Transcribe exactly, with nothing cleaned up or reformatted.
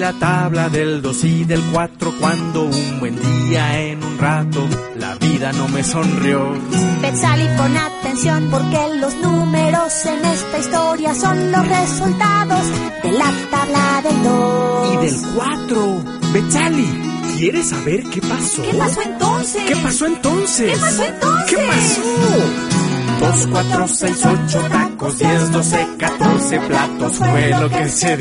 la tabla del dos y del cuatro, cuando un buen día en un rato la vida no me sonrió. Betzali, pon atención, porque los números en esta historia son los resultados de la tabla del dos y del cuatro. Betzali, ¿quieres saber qué pasó? ¿Qué pasó entonces? ¿Qué pasó entonces? ¿Qué pasó entonces? ¿Qué pasó? Dos, cuatro, seis, ocho tacos, diez, doce, catorce platos fue lo que se